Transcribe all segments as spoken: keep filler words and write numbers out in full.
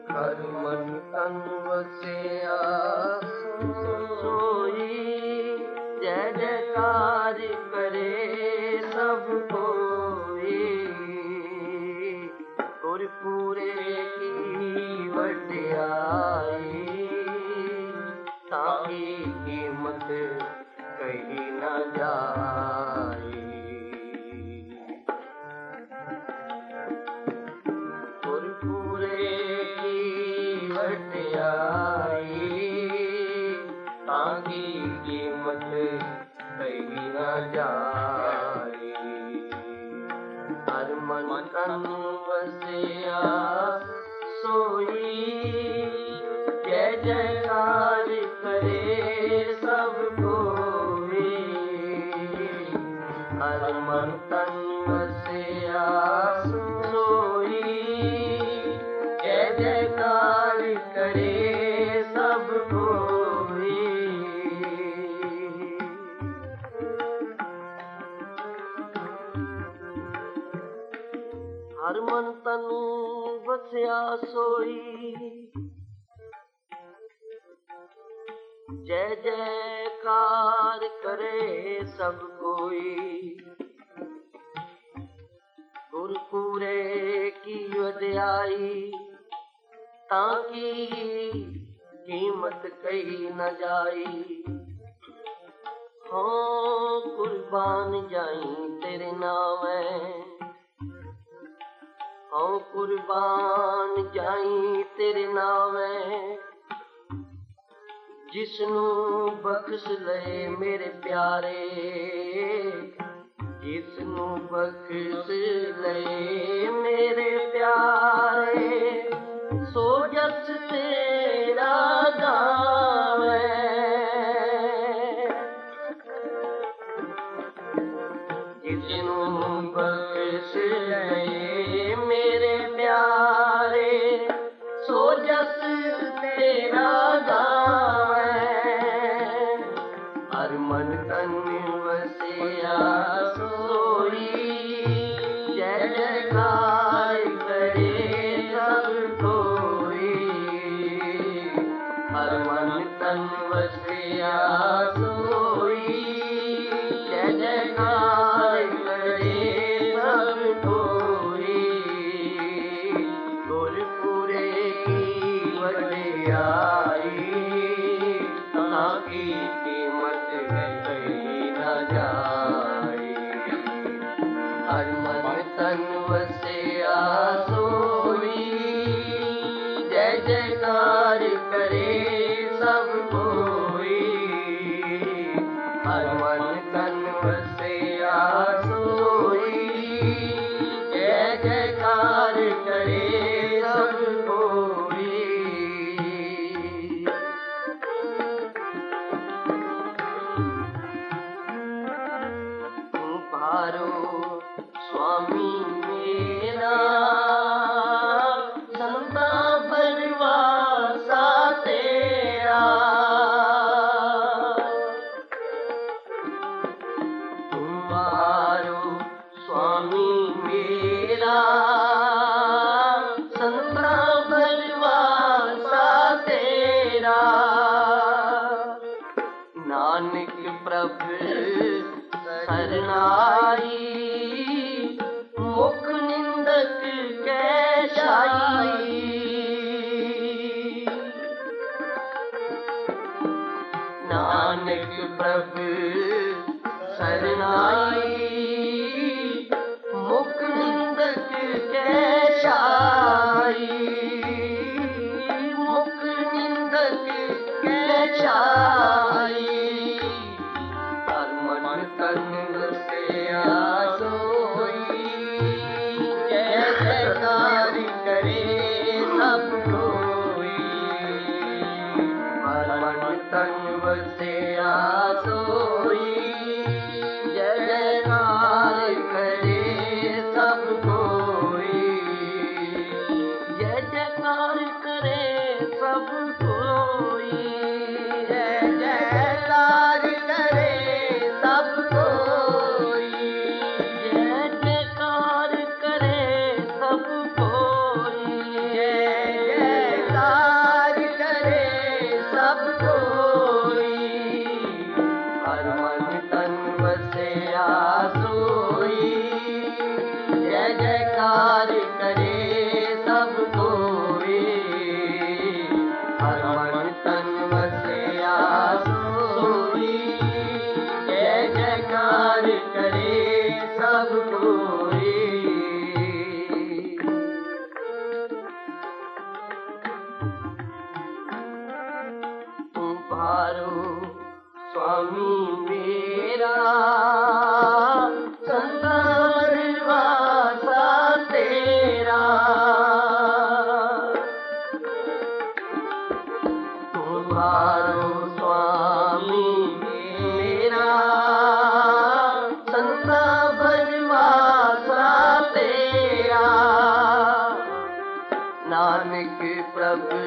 ਹਰ ਮਨ ਤਨ ਵਸਿਆ ਸੋਈ, ਜੈ ਜੈਕਾਰ ਕਰੇ ਸਭ ਕੋਈ। ਗੁਰਪੂਰੇ ਕੀ ਵਡਿਆਈ, ਤਾਕੀ ਕੀਮਤ ਕਹੀ ਨਾ ਜਾਏ। ਗੁਰਪੂਰੇ ਕੀ ਵਡਿਆਈ, ਤਾਕੀ ਕੀਮਤ ਕਹੀ ਨਾ ਜਾਏ। ਹਰ ਮਨ ਤਨ ਵਸਿਆ ਸੋਈ, ਜੈ ਜੈਕਾਰ ਕਰੇ ਸਭ ਕੋਈ। ਹਰ ਮਨ ਤਨ ਵਸਿਆ ਸੋਈ, ਜੈ ਜੈਕਾਰ ਕਰੇ ਸਭ ਕੋਈ। ਹਰ ਮਨ ਤਨ ਵਸਿਆ ਸੋਈ, ਜੈ ਜੈਕਾਰ ਕਰੇ ਸਭ ਕੋਈ। ਗੁਰਪੂਰੇ ਕੀ ਵਡਿਆਈ, ਤਾਕੀ ਕੀਮਤ ਕਹੀ ਨਾ ਜਾਈ। ਹਾਂ ਕੁਰਬਾਨ ਜਾਈ ਤੇਰੇ ਨਾਮੈ, ਹਾਂ ਕੁਰਬਾਨ ਜਾਈ ਤੇਰੇ ਨਾਮੈ। ਜਿਸਨੂੰ ਬਖਸ਼ ਲਏ ਮੇਰੇ ਪਿਆਰੇ, ਜਿਸਨੂੰ ਬਖਸ਼ ਲਏ ਮੇਰੇ ਪਿਆਰੇ, ਸੋ ਜਸ ਤੇਰਾ ਗਾਵੈ। ਜਿਸਨੂੰ ਬਖਸ਼ ਲਏ ਮੇਰੇ ਪਿਆਰੇ, ਸੋ ਜਸ ਤੇਰਾ ਗਾਵੈ। ਹਰ ਮਨ ਤਨ ਵਸਿਆ ਸੋਈ, ਜੈ ਜੈਕਾਰ ਕਰੇ ਸਭ ਕੋਈ। ਹਰ ਮਨ ਤਨ ਵਸਿਆ ਸੋਈ, ਜੈ ਜੈਕਾਰ ਕਰੇ ਸਭ ਕੋਈ। ਗੁਰਪੂਰੇ ਕੀ ਵਡਿਆਈ, ਤਾਕੀ ਕੀਮਤ ਕਹੀ ਨਾ ਜਾਏ। ਹਰ ਮਨ ਤਨ ਵਸਿਆ ਸੋਈ, ਜੈ ਜੈਕਾਰ ਕਰੇ ਸਭ ਕੋਈ। ਹਰ ਮਨ ਤਨ ਵਸਿਆ ਸੋਈ, ਜੈ ਜੈਕਾਰ ਕਰੇ ਸਭ ਕੋਈ। ਪਾਰੋ ਸੁਆਮੀ ਮੇਰਾ, ਸੰਤਾ ਪਰਵਾਸਾ ਤੇਰਾ। ਪਾਰੋ ਸੁਆਮੀ ਮੇਰਾ, ਸੰਤਾ ਪਰਵਾਸਾ ਤੇਰਾ। ਨਾਨਕ ਪ੍ਰਭ ਸਰਨਾਈ, ਮੁਖ ਨਿੰਦਕ ਕੈ ਛਾਈ। ਨਾਨਕ ਪ੍ਰਭ ਸਰਨਾਈ, ਮੁਖ ਨਿੰਦਕ ਕੈ ਛਾਈ। ਮੁਖ ਨਿੰਦਕ ਕੈ ਛਾਈ। ਹਰ ਮਨ ਤਨ ਵਸਿਆ ਸੋਈ, ਜੈ ਜੈਕਾਰ ਕਰੇ ਸਭ ਕੋਈ। ਹਰ ਮਨ ਤਨ ਵਸਿਆ ਸੋਈ, ਜੈ ਜੈਕਾਰ ਕਰੇ ਸਭ ਕੋਈ। ਜੈ ਜੈਕਾਰ ਕਰੇ ਸਭ ਕੋਈ। ਜੈ ਜੈਕਾਰ ਕਰੇ ਸਭ ਕੋਈ। ਜੈ ਜੈਕਾਰ ਕਰੇ ਸਭ ਕੋਈ। ਜੈ तुम्हारो स्वामी मेरा, संता वनवासा तेरा। तुम्हारो स्वामी मेरा, संता वनवासा तेरा। नानक प्रभु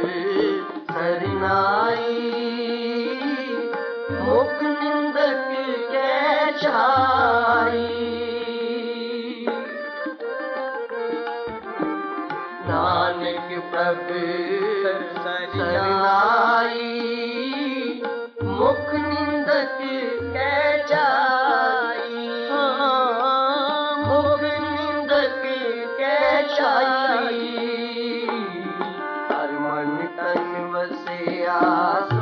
सरनाई, मुख निंदक कै छाई। नानक प्रभु सरनाई, मुख निंदक कै छाई। मुख निंदक कै छाई। हर मन तन वसिया